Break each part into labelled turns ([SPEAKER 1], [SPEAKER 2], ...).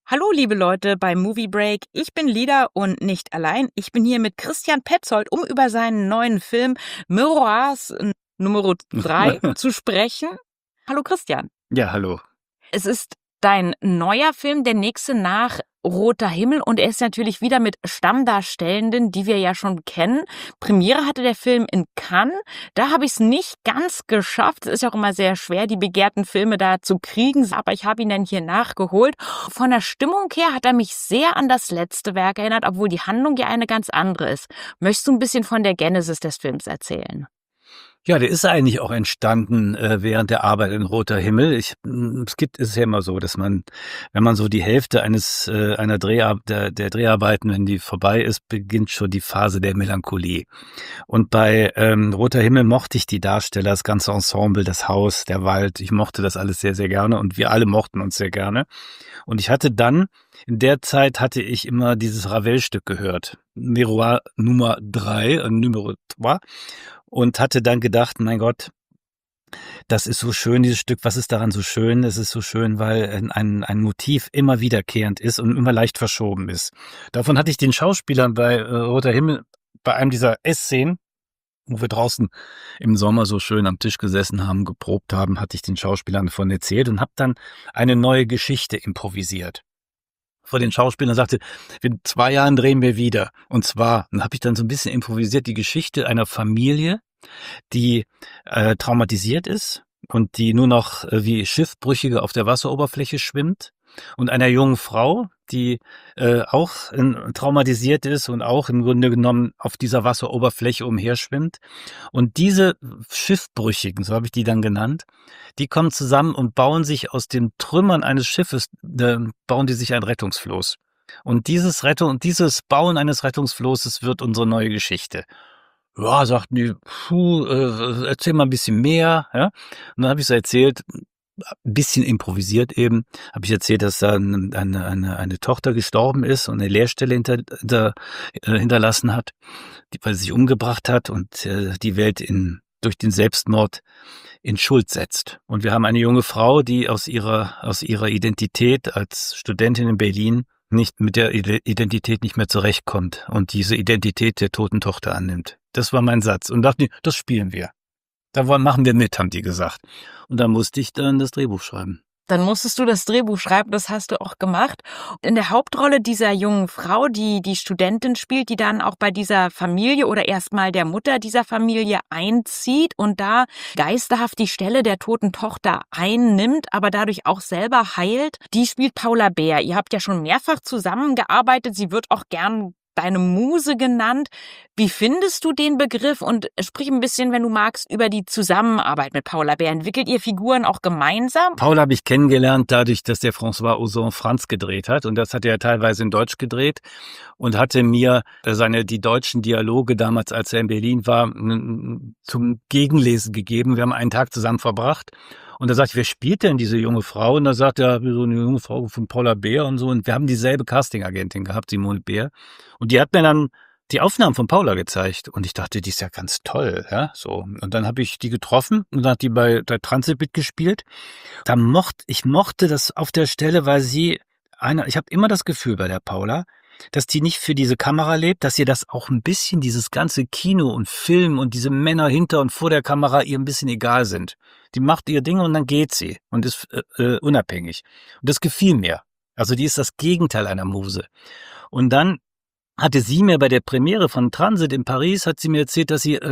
[SPEAKER 1] Hallo, liebe Leute bei Movie Break. Ich bin Lida und nicht allein. Ich bin hier mit Christian Petzold, um über seinen neuen Film Miroirs Nummer 3 zu sprechen. Hallo, Christian.
[SPEAKER 2] Ja, hallo.
[SPEAKER 1] Es ist dein neuer Film, der nächste nach Roter Himmel, und er ist natürlich wieder mit Stammdarstellenden, die wir ja schon kennen. Premiere hatte der Film in Cannes. Da habe ich es nicht ganz geschafft. Es ist ja auch immer sehr schwer, die begehrten Filme da zu kriegen, aber ich habe ihn dann hier nachgeholt. Von der Stimmung her hat er mich sehr an das letzte Werk erinnert, obwohl die Handlung ja eine ganz andere ist. Möchtest du ein bisschen von der Genesis des Films erzählen?
[SPEAKER 2] Ja, der ist eigentlich auch entstanden während der Arbeit in Roter Himmel. Es ist ja immer so, dass man, wenn man so die Hälfte einer der Dreharbeiten, wenn die vorbei ist, beginnt schon die Phase der Melancholie. Und bei Roter Himmel mochte ich die Darsteller, das ganze Ensemble, das Haus, der Wald. Ich mochte das alles sehr, sehr gerne und wir alle mochten uns sehr gerne. Und in der Zeit hatte ich immer dieses Ravel-Stück gehört. Miroir Nummer 3, Numero 3. Und hatte dann gedacht, mein Gott, das ist so schön, dieses Stück. Was ist daran so schön? Es ist so schön, weil ein Motiv immer wiederkehrend ist und immer leicht verschoben ist. Davon hatte ich den Schauspielern bei Roter Himmel, bei einem dieser Essszenen, wo wir draußen im Sommer so schön am Tisch gesessen haben, geprobt haben, hatte ich den Schauspielern davon erzählt und habe dann eine neue Geschichte improvisiert. Vor den Schauspielern sagte, in 2 Jahren drehen wir wieder. Und zwar, dann habe ich dann so ein bisschen improvisiert, die Geschichte einer Familie, die traumatisiert ist und die nur noch wie Schiffbrüchige auf der Wasseroberfläche schwimmt, und einer jungen Frau, die auch traumatisiert ist und auch im Grunde genommen auf dieser Wasseroberfläche umherschwimmt. Und diese Schiffbrüchigen, so habe ich die dann genannt, die kommen zusammen und bauen sich aus den Trümmern eines Schiffes, bauen die sich ein Rettungsfloß. Und dieses Bauen eines Rettungsflosses wird unsere neue Geschichte. Ja, sagten die, erzähl mal ein bisschen mehr. Ja? Und dann habe ich so erzählt, ein bisschen improvisiert eben, habe ich erzählt, dass da eine Tochter gestorben ist und eine Lehrstelle hinterlassen hat, weil sie sich umgebracht hat und die Welt durch den Selbstmord in Schuld setzt. Und wir haben eine junge Frau, die aus ihrer Identität als Studentin in Berlin mit der Identität nicht mehr zurechtkommt und diese Identität der toten Tochter annimmt. Das war mein Satz. Und dachte, das spielen wir. Machen wir mit, haben die gesagt. Und da musste ich dann das Drehbuch schreiben.
[SPEAKER 1] Dann musstest du das Drehbuch schreiben, das hast du auch gemacht. In der Hauptrolle dieser jungen Frau, die die Studentin spielt, die dann auch bei dieser Familie oder erstmal der Mutter dieser Familie einzieht und da geisterhaft die Stelle der toten Tochter einnimmt, aber dadurch auch selber heilt, die spielt Paula Beer. Ihr habt ja schon mehrfach zusammengearbeitet, sie wird auch gern deine Muse genannt. Wie findest du den Begriff? Und sprich ein bisschen, wenn du magst, über die Zusammenarbeit mit Paula Beer. Entwickelt ihr Figuren auch gemeinsam?
[SPEAKER 2] Paula habe ich kennengelernt dadurch, dass der François Ozon Franz gedreht hat. Und das hat er teilweise in Deutsch gedreht und hatte mir die deutschen Dialoge damals, als er in Berlin war, zum Gegenlesen gegeben. Wir haben einen Tag zusammen verbracht. Und da sagte ich, wer spielt denn diese junge Frau? Und da sagt er, so eine junge Frau von Paula Beer und so. Und wir haben dieselbe Castingagentin gehabt, Simone Beer. Und die hat mir dann die Aufnahmen von Paula gezeigt. Und ich dachte, die ist ja ganz toll, ja, so. Und dann habe ich die getroffen und dann hat die bei der Transitbit gespielt. Ich mochte das auf der Stelle, weil ich habe immer das Gefühl bei der Paula, dass die nicht für diese Kamera lebt, dass ihr das auch ein bisschen, dieses ganze Kino und Film und diese Männer hinter und vor der Kamera ihr ein bisschen egal sind. Die macht ihr Ding und dann geht sie und ist unabhängig. Und das gefiel mir. Also die ist das Gegenteil einer Muse. Und dann hatte sie mir bei der Premiere von Transit in Paris, hat sie mir erzählt, dass sie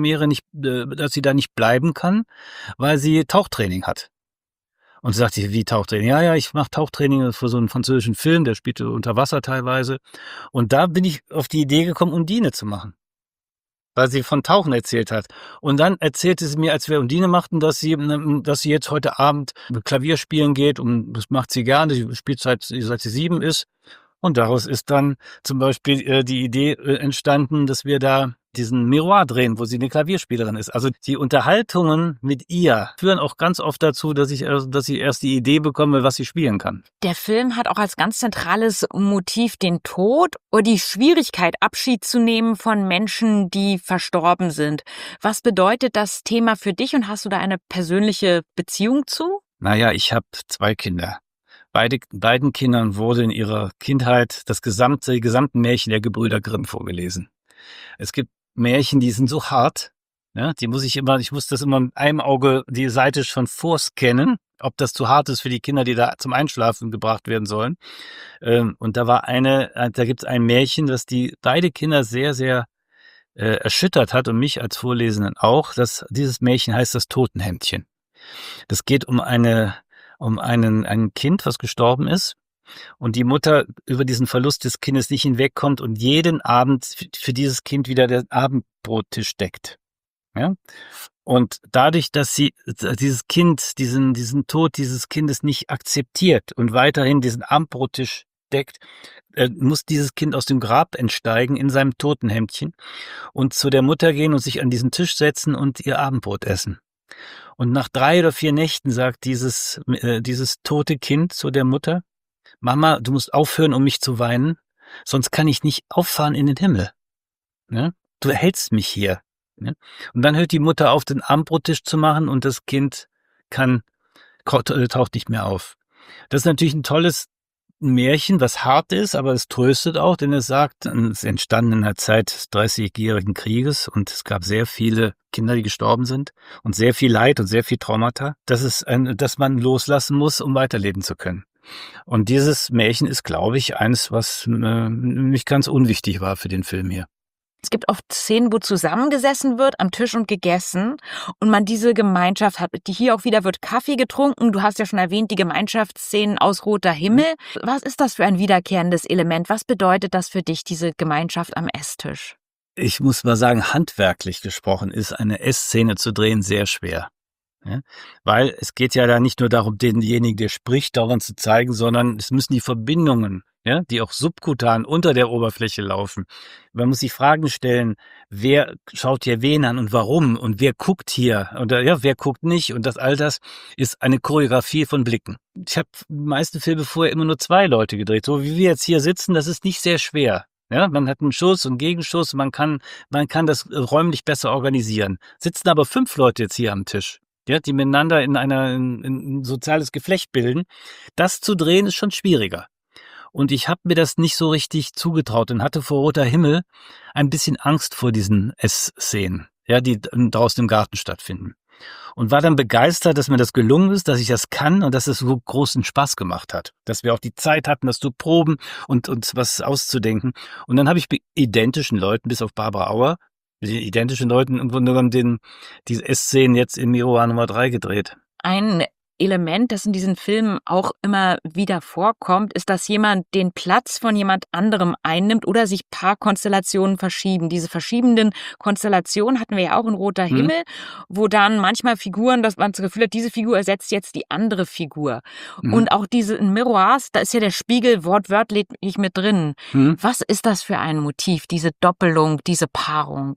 [SPEAKER 2] dass sie da nicht bleiben kann, weil sie Tauchtraining hat. Und sie sagte, wie Tauchtraining? Ja, ich mache Tauchtraining für so einen französischen Film, der spielte unter Wasser teilweise. Und da bin ich auf die Idee gekommen, Undine zu machen, weil sie von Tauchen erzählt hat. Und dann erzählte sie mir, als wir Undine machten, dass sie jetzt heute Abend Klavier spielen geht, und das macht sie gerne. Sie spielt seit sie 7 ist. Und daraus ist dann zum Beispiel die Idee entstanden, dass wir da diesen Miroir drehen, wo sie eine Klavierspielerin ist. Also die Unterhaltungen mit ihr führen auch ganz oft dazu, dass ich erst die Idee bekomme, was sie spielen kann.
[SPEAKER 1] Der Film hat auch als ganz zentrales Motiv den Tod oder die Schwierigkeit, Abschied zu nehmen von Menschen, die verstorben sind. Was bedeutet das Thema für dich und hast du da eine persönliche Beziehung zu?
[SPEAKER 2] Naja, ich habe 2 Kinder. Beiden Kindern wurde in ihrer Kindheit die gesamten Märchen der Gebrüder Grimm vorgelesen. Es gibt Märchen, die sind so hart, ja, ich muss das immer mit einem Auge die Seite schon vorscannen, ob das zu hart ist für die Kinder, die da zum Einschlafen gebracht werden sollen. Und da gibt es ein Märchen, das die beide Kinder sehr, sehr erschüttert hat und mich als Vorlesenden auch. Dieses Märchen heißt das Totenhemdchen. Das geht um ein Kind, was gestorben ist und die Mutter über diesen Verlust des Kindes nicht hinwegkommt und jeden Abend für dieses Kind wieder den Abendbrottisch deckt. Ja? Und dadurch, dass sie dieses Kind, diesen Tod dieses Kindes nicht akzeptiert und weiterhin diesen Abendbrottisch deckt, muss dieses Kind aus dem Grab entsteigen in seinem Totenhemdchen und zu der Mutter gehen und sich an diesen Tisch setzen und ihr Abendbrot essen. Und nach 3 oder 4 Nächten sagt dieses tote Kind zu der Mutter: Mama, du musst aufhören, um mich zu weinen, sonst kann ich nicht auffahren in den Himmel. Ne? Du erhältst mich hier. Ne? Und dann hört die Mutter auf, den Abendbrottisch zu machen und das Kind taucht nicht mehr auf. Das ist natürlich ein tolles Märchen, was hart ist, aber es tröstet auch, denn es sagt, es ist entstanden in der Zeit des 30-jährigen Krieges und es gab sehr viele Kinder, die gestorben sind und sehr viel Leid und sehr viel Traumata, dass man loslassen muss, um weiterleben zu können. Und dieses Märchen ist, glaube ich, eines, was nicht ganz unwichtig war für den Film hier.
[SPEAKER 1] Es gibt oft Szenen, wo zusammengesessen wird am Tisch und gegessen und man diese Gemeinschaft hat. Hier auch wieder wird Kaffee getrunken. Du hast ja schon erwähnt, die Gemeinschaftsszenen aus Roter Himmel. Was ist das für ein wiederkehrendes Element? Was bedeutet das für dich, diese Gemeinschaft am Esstisch?
[SPEAKER 2] Ich muss mal sagen, handwerklich gesprochen ist eine Essszene zu drehen sehr schwer. Ja? Weil es geht ja da nicht nur darum, denjenigen, der spricht, daran zu zeigen, sondern es müssen die Verbindungen, ja, die auch subkutan unter der Oberfläche laufen. Man muss sich Fragen stellen, wer schaut hier wen an und warum und wer guckt hier oder ja, wer guckt nicht und all das ist eine Choreografie von Blicken. Ich habe die meisten Filme vorher immer nur 2 Leute gedreht, so wie wir jetzt hier sitzen, das ist nicht sehr schwer. Ja, man hat einen Schuss und Gegenschuss, man kann das räumlich besser organisieren. Sitzen aber 5 Leute jetzt hier am Tisch, ja, die miteinander in ein soziales Geflecht bilden. Das zu drehen ist schon schwieriger. Und ich habe mir das nicht so richtig zugetraut und hatte vor Roter Himmel ein bisschen Angst vor diesen Essszenen, ja, die draußen im Garten stattfinden. Und war dann begeistert, dass mir das gelungen ist, dass ich das kann und dass es so großen Spaß gemacht hat. Dass wir auch die Zeit hatten, das zu proben und uns was auszudenken. Und dann habe ich mit identischen Leuten, bis auf Barbara Auer, mit den identischen Leuten im Grunde genommen diese Essszenen jetzt in Miroir Nummer 3 gedreht.
[SPEAKER 1] Ein Element, das in diesen Filmen auch immer wieder vorkommt, ist, dass jemand den Platz von jemand anderem einnimmt oder sich Paarkonstellationen verschieben. Diese verschiebenden Konstellationen hatten wir ja auch in Roter Himmel, wo dann manchmal Figuren, dass man das Gefühl hat, diese Figur ersetzt jetzt die andere Figur. Und auch diese in Miroirs, da ist ja der Spiegel wortwörtlich mit drin. Was ist das für ein Motiv, diese Doppelung, diese Paarung?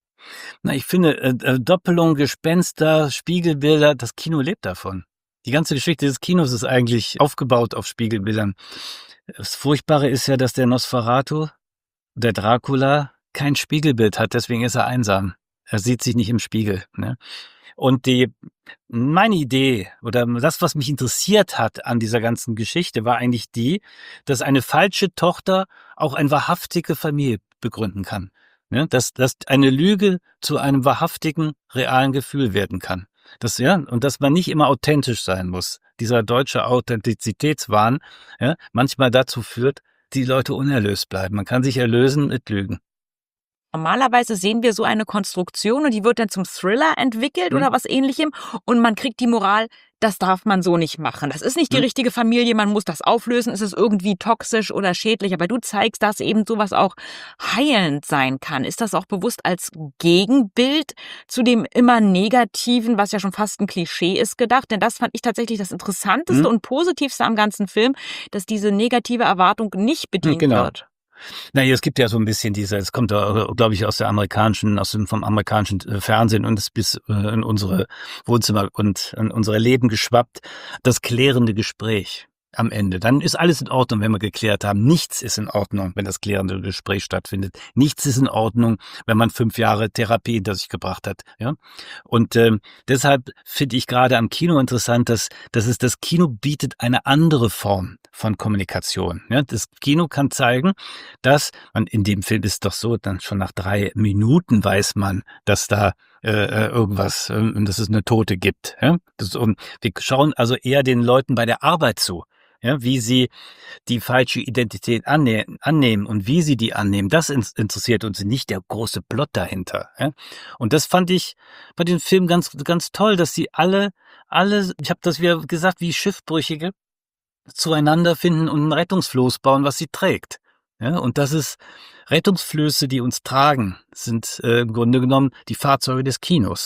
[SPEAKER 2] Na, ich finde, Doppelung, Gespenster, Spiegelbilder, das Kino lebt davon. Die ganze Geschichte des Kinos ist eigentlich aufgebaut auf Spiegelbildern. Das Furchtbare ist ja, dass der Nosferatu, der Dracula, kein Spiegelbild hat, deswegen ist er einsam. Er sieht sich nicht im Spiegel. Ne? Und meine Idee oder das, was mich interessiert hat an dieser ganzen Geschichte, war eigentlich die, dass eine falsche Tochter auch eine wahrhaftige Familie begründen kann. Ne? Dass eine Lüge zu einem wahrhaftigen, realen Gefühl werden kann. Und dass man nicht immer authentisch sein muss. Dieser deutsche Authentizitätswahn, ja, manchmal dazu führt, die Leute unerlöst bleiben. Man kann sich erlösen mit Lügen.
[SPEAKER 1] Normalerweise sehen wir so eine Konstruktion und die wird dann zum Thriller entwickelt oder was Ähnlichem und man kriegt die Moral, das darf man so nicht machen. Das ist nicht die richtige Familie, man muss das auflösen, es ist irgendwie toxisch oder schädlich, aber du zeigst, dass eben sowas auch heilend sein kann. Ist das auch bewusst als Gegenbild zu dem immer Negativen, was ja schon fast ein Klischee ist, gedacht? Denn das fand ich tatsächlich das Interessanteste und Positivste am ganzen Film, dass diese negative Erwartung nicht bedient wird.
[SPEAKER 2] Naja, es gibt ja so ein bisschen es kommt, glaube ich, vom amerikanischen Fernsehen und ist bis in unsere Wohnzimmer und in unsere Leben geschwappt, das klärende Gespräch. am Ende. Dann ist alles in Ordnung, wenn wir geklärt haben. Nichts ist in Ordnung, wenn das klärende Gespräch stattfindet. Nichts ist in Ordnung, wenn man 5 Jahre Therapie hinter sich gebracht hat. Ja? Und deshalb finde ich gerade am Kino interessant, dass das Kino bietet eine andere Form von Kommunikation. Ja? Das Kino kann zeigen, dass man, in dem Film ist doch so, dann schon nach 3 Minuten weiß man, dass da irgendwas, dass es eine Tote gibt. Ja? Wir schauen also eher den Leuten bei der Arbeit zu. Ja, wie sie die falsche Identität annehmen und wie sie die annehmen, das interessiert uns, nicht der große Plot dahinter. Ja? Und das fand ich bei dem Film ganz, ganz toll, dass sie alle, ich habe das wieder gesagt, wie Schiffbrüchige zueinander finden und ein Rettungsfloß bauen, was sie trägt. Ja? Und das ist Rettungsflöße, die uns tragen, sind im Grunde genommen die Fahrzeuge des Kinos.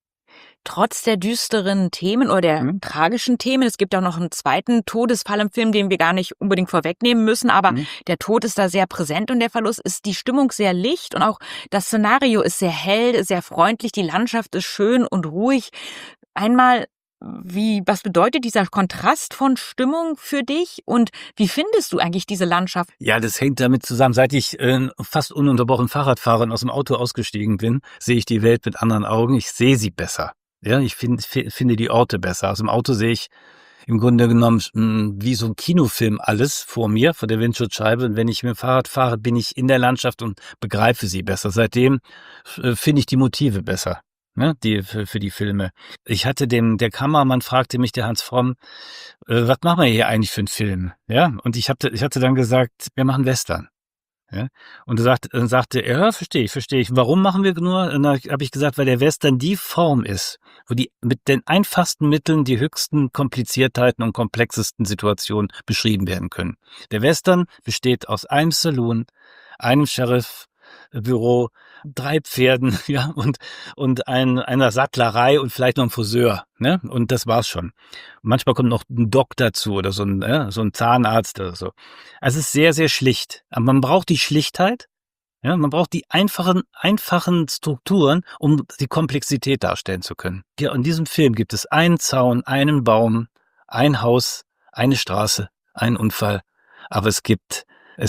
[SPEAKER 1] Trotz der düsteren Themen oder der tragischen Themen, es gibt auch noch einen zweiten Todesfall im Film, den wir gar nicht unbedingt vorwegnehmen müssen, aber der Tod ist da sehr präsent und der Verlust, ist die Stimmung sehr licht und auch das Szenario ist sehr hell, sehr freundlich, die Landschaft ist schön und ruhig. Einmal, was bedeutet dieser Kontrast von Stimmung für dich und wie findest du eigentlich diese Landschaft?
[SPEAKER 2] Ja, das hängt damit zusammen. Seit ich fast ununterbrochen Fahrrad fahre und aus dem Auto ausgestiegen bin, sehe ich die Welt mit anderen Augen. Ich sehe sie besser. Ja, ich finde die Orte besser. Aus dem Auto sehe ich im Grunde genommen wie so ein Kinofilm alles vor mir, vor der Windschutzscheibe. Und wenn ich mit dem Fahrrad fahre, bin ich in der Landschaft und begreife sie besser. Seitdem finde ich die Motive besser, ne, für die Filme. Der Kameramann fragte mich, der Hans Fromm, was machen wir hier eigentlich für einen Film? Ja, und ich hatte dann gesagt, wir machen Western. Ja? Und dann sagte er, ja, verstehe ich. Warum machen wir nur? Und dann habe ich gesagt, weil der Western die Form ist, wo die mit den einfachsten Mitteln die höchsten Kompliziertheiten und komplexesten Situationen beschrieben werden können. Der Western besteht aus einem Saloon, einem Sheriffbüro, 3 Pferden, ja, und einer Sattlerei und vielleicht noch einem Friseur, ne? Und das war's schon. Manchmal kommt noch ein Doc dazu oder so ein Zahnarzt oder so. Also es ist sehr, sehr schlicht. Aber man braucht die Schlichtheit, ja, man braucht die einfachen Strukturen, um die Komplexität darstellen zu können. Hier in diesem Film gibt es einen Zaun, einen Baum, ein Haus, eine Straße, einen Unfall, aber es gibt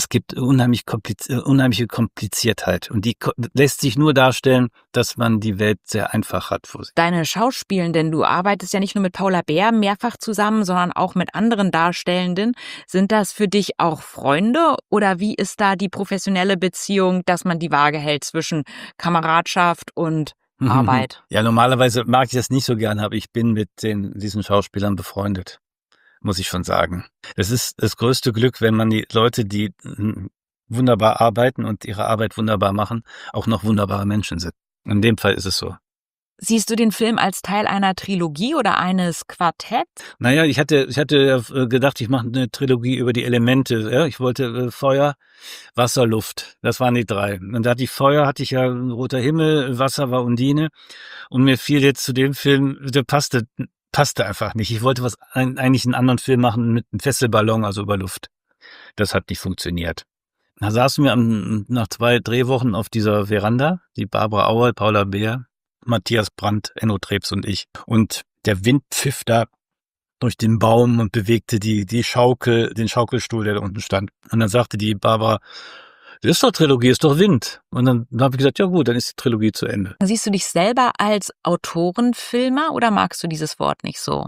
[SPEAKER 2] unheimliche Kompliziertheit und die lässt sich nur darstellen, dass man die Welt sehr einfach hat vor sich.
[SPEAKER 1] Deine Schauspielenden, du arbeitest ja nicht nur mit Paula Beer mehrfach zusammen, sondern auch mit anderen Darstellenden. Sind das für dich auch Freunde oder wie ist da die professionelle Beziehung, dass man die Waage hält zwischen Kameradschaft und Arbeit?
[SPEAKER 2] Ja, normalerweise mag ich das nicht so gern, aber ich bin mit diesen Schauspielern befreundet. Muss ich schon sagen. Es ist das größte Glück, wenn man die Leute, die wunderbar arbeiten und ihre Arbeit wunderbar machen, auch noch wunderbare Menschen sind. In dem Fall ist es so.
[SPEAKER 1] Siehst du den Film als Teil einer Trilogie oder eines Quartetts?
[SPEAKER 2] Naja, ich hatte gedacht, ich mache eine Trilogie über die Elemente. Ja? Ich wollte Feuer, Wasser, Luft. Das waren die 3. Und da hatte ich ja Roter Himmel, Wasser war Undine. Und mir fiel jetzt zu dem Film, der passte einfach nicht. Ich wollte eigentlich einen anderen Film machen mit einem Fesselballon, also über Luft. Das hat nicht funktioniert. Da saßen wir nach 2 Drehwochen auf dieser Veranda, die Barbara Auer, Paula Beer, Matthias Brandt, Enno Trebs und ich. Und der Wind pfiff da durch den Baum und bewegte den Schaukelstuhl, der da unten stand. Und dann sagte die Barbara, das ist doch Trilogie, ist doch Wind. Und dann habe ich gesagt, ja gut, dann ist die Trilogie zu Ende.
[SPEAKER 1] Siehst du dich selber als Autorenfilmer oder magst du dieses Wort nicht so?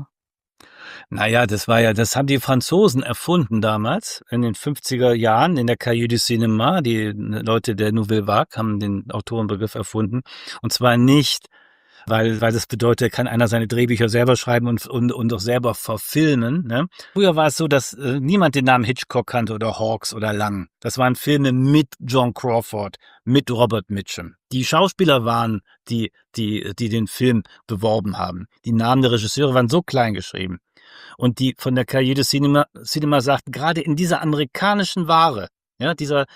[SPEAKER 2] Naja, das haben die Franzosen erfunden damals, in den 50er Jahren, in der Cahiers du Cinéma. Die Leute der Nouvelle Vague haben den Autorenbegriff erfunden. Und zwar nicht, weil das bedeutet, kann einer seine Drehbücher selber schreiben und auch selber verfilmen. Ne? Früher war es so, dass niemand den Namen Hitchcock kannte oder Hawks oder Lang. Das waren Filme mit John Crawford, mit Robert Mitchum. Die Schauspieler waren die den Film beworben haben. Die Namen der Regisseure waren so klein geschrieben. Und die von der Cahiers du Cinéma sagten, gerade in dieser amerikanischen Ware, ja,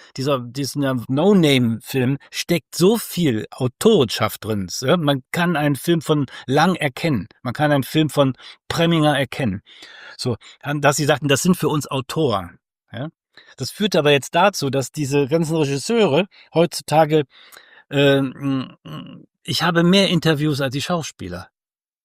[SPEAKER 2] diesen No-Name-Film steckt so viel Autorenschaft drin. Ja? Man kann einen Film von Lang erkennen. Man kann einen Film von Preminger erkennen. So, dass sie sagten, das sind für uns Autoren. Ja? Das führt aber jetzt dazu, dass diese ganzen Regisseure heutzutage, ich habe mehr Interviews als die Schauspieler.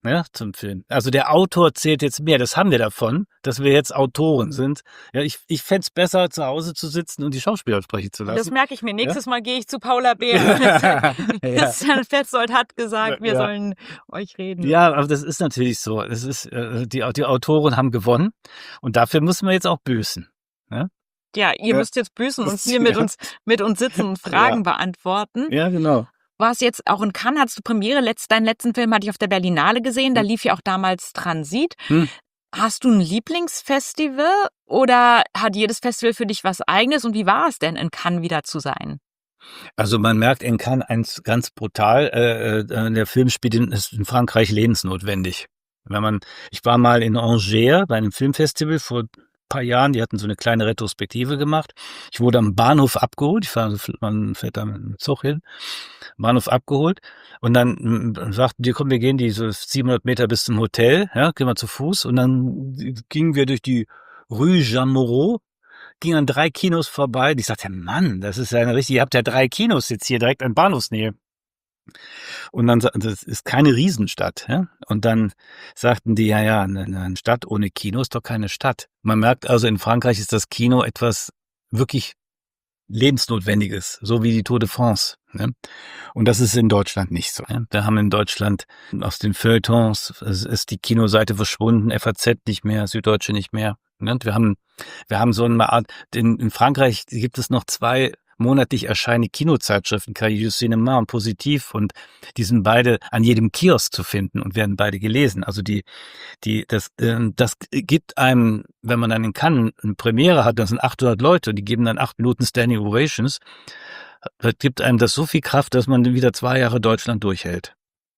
[SPEAKER 2] Ja, zum Film. Also der Autor zählt jetzt mehr. Das haben wir davon, dass wir jetzt Autoren sind. Ja, ich fände es besser, zu Hause zu sitzen und die Schauspieler sprechen zu lassen.
[SPEAKER 1] Das merke ich mir. Nächstes Mal gehe ich zu Paula Bär. Christian Petzold hat gesagt, wir sollen euch reden.
[SPEAKER 2] Ja, aber das ist natürlich so. Das ist, die Autoren haben gewonnen und dafür müssen wir jetzt auch büßen. Ja,
[SPEAKER 1] ja, ihr müsst jetzt büßen und hier mit uns sitzen und Fragen beantworten.
[SPEAKER 2] Ja, genau.
[SPEAKER 1] Warst jetzt auch in Cannes, hattest du Premiere, deinen letzten Film hatte ich auf der Berlinale gesehen, da lief ja auch damals Transit. Hast du ein Lieblingsfestival oder hat jedes Festival für dich was Eigenes und wie war es denn, in Cannes wieder zu sein?
[SPEAKER 2] Also man merkt in Cannes eins ganz brutal, der Film ist in Frankreich lebensnotwendig. Ich war mal in Angers bei einem Filmfestival vor paar Jahren, die hatten so eine kleine Retrospektive gemacht. Ich wurde am Bahnhof abgeholt, man fährt da mit dem Zug hin, Bahnhof abgeholt und dann sagten die, komm, wir gehen die so 700 Meter bis zum Hotel, ja, gehen wir zu Fuß und dann gingen wir durch die Rue Jean Moreau, gingen an 3 Kinos vorbei. Ich sagte, Mann, das ist ja ihr habt ja 3 Kinos jetzt hier direkt an Bahnhofsnähe. Und dann, das ist keine Riesenstadt. Ja? Und dann sagten die, ja, eine Stadt ohne Kino ist doch keine Stadt. Man merkt also, in Frankreich ist das Kino etwas wirklich Lebensnotwendiges, so wie die Tour de France. Ne? Und das ist in Deutschland nicht so. Ne? Wir haben in Deutschland aus den Feuilletons ist die Kinoseite verschwunden, FAZ nicht mehr, Süddeutsche nicht mehr. Ne? Wir haben so eine Art, in Frankreich gibt es noch 2 monatlich erscheinende Kinozeitschriften, Cahiers du Cinéma und Positiv, und die sind beide an jedem Kiosk zu finden und werden beide gelesen. Also das gibt einem, wenn man dann in Cannes eine Premiere hat, das sind 800 Leute, die geben dann 8 Minuten Standing Ovations, das gibt einem das so viel Kraft, dass man wieder 2 Jahre Deutschland durchhält.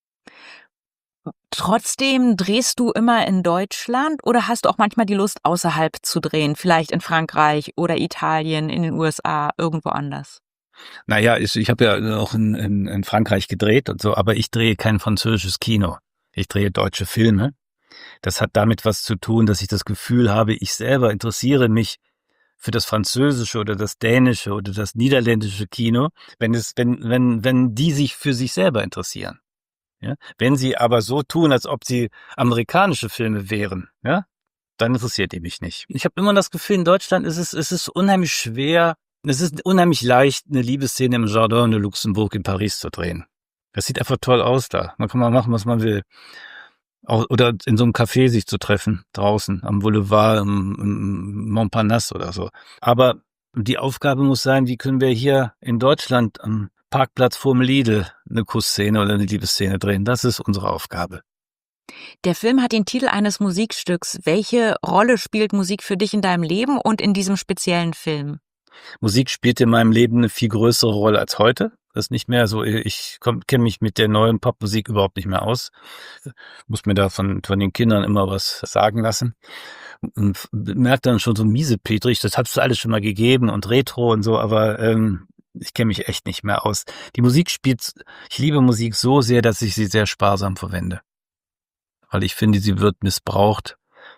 [SPEAKER 1] Trotzdem drehst du immer in Deutschland oder hast du auch manchmal die Lust, außerhalb zu drehen? Vielleicht in Frankreich oder Italien, in den USA, irgendwo anders?
[SPEAKER 2] Naja, ich habe ja auch in Frankreich gedreht und so, aber ich drehe kein französisches Kino. Ich drehe deutsche Filme. Das hat damit was zu tun, dass ich das Gefühl habe, ich selber interessiere mich für das französische oder das dänische oder das niederländische Kino, wenn die sich für sich selber interessieren. Ja? Wenn sie aber so tun, als ob sie amerikanische Filme wären, ja, dann interessiert die mich nicht. Ich habe immer das Gefühl, in Deutschland ist es unheimlich schwer, es ist unheimlich leicht, eine Liebesszene im Jardin de Luxembourg in Paris zu drehen. Das sieht einfach toll aus da. Man kann mal machen, was man will. Oder in so einem Café sich zu treffen, draußen, am Boulevard, im Montparnasse oder so. Aber die Aufgabe muss sein, wie können wir hier in Deutschland am Parkplatz vorm Lidl eine Kussszene oder eine Liebesszene drehen. Das ist unsere Aufgabe.
[SPEAKER 1] Der Film hat den Titel eines Musikstücks. Welche Rolle spielt Musik für dich in deinem Leben und in diesem speziellen Film?
[SPEAKER 2] Musik spielt in meinem Leben eine viel größere Rolle als heute. Das ist nicht mehr so, ich kenne mich mit der neuen Popmusik überhaupt nicht mehr aus. Muss mir da von den Kindern immer was sagen lassen. Und merkt dann schon so miesepetrig, das hat es alles schon mal gegeben und Retro und so, aber ich kenne mich echt nicht mehr aus. Ich liebe Musik so sehr, dass ich sie sehr sparsam verwende. Weil ich finde, sie wird missbraucht.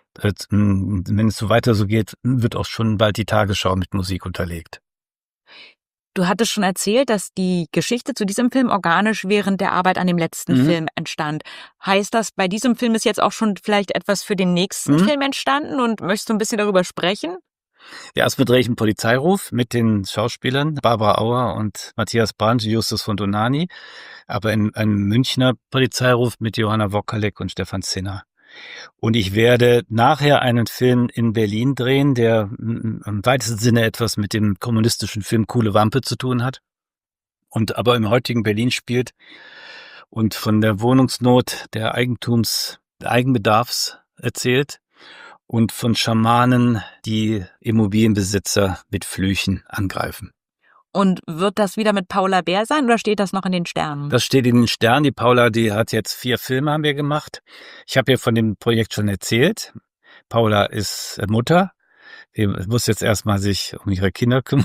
[SPEAKER 2] Wenn es so weiter so geht, wird auch schon bald die Tagesschau mit Musik unterlegt.
[SPEAKER 1] Du hattest schon erzählt, dass die Geschichte zu diesem Film organisch während der Arbeit an dem letzten Film entstand. Heißt das, bei diesem Film ist jetzt auch schon vielleicht etwas für den nächsten Film entstanden und möchtest du ein bisschen darüber sprechen?
[SPEAKER 2] Ja, erstmal drehe ich einen Polizeiruf mit den Schauspielern Barbara Auer und Matthias Brandt, Justus von Donani, aber einen Münchner Polizeiruf mit Johanna Wokalek und Stefan Zinner. Und ich werde nachher einen Film in Berlin drehen, der im weitesten Sinne etwas mit dem kommunistischen Film Kuhle Wampe zu tun hat und aber im heutigen Berlin spielt und von der Wohnungsnot der Eigenbedarfs erzählt und von Schamanen, die Immobilienbesitzer mit Flüchen angreifen.
[SPEAKER 1] Und wird das wieder mit Paula Bär sein oder steht das noch in den Sternen?
[SPEAKER 2] Das steht in den Sternen. Die Paula, die hat jetzt 4 Filme haben wir gemacht. Ich habe ihr von dem Projekt schon erzählt. Paula ist Mutter. Die muss jetzt erstmal sich um ihre Kinder kümmern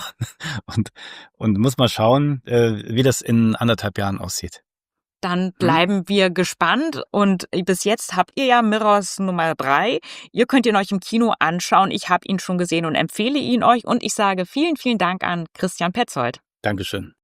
[SPEAKER 2] und muss mal schauen, wie das in 1,5 Jahren aussieht.
[SPEAKER 1] Dann bleiben wir gespannt und bis jetzt habt ihr ja Mirrors Nummer 3. Ihr könnt ihn euch im Kino anschauen. Ich habe ihn schon gesehen und empfehle ihn euch und ich sage vielen, vielen Dank an Christian Petzold.
[SPEAKER 2] Dankeschön.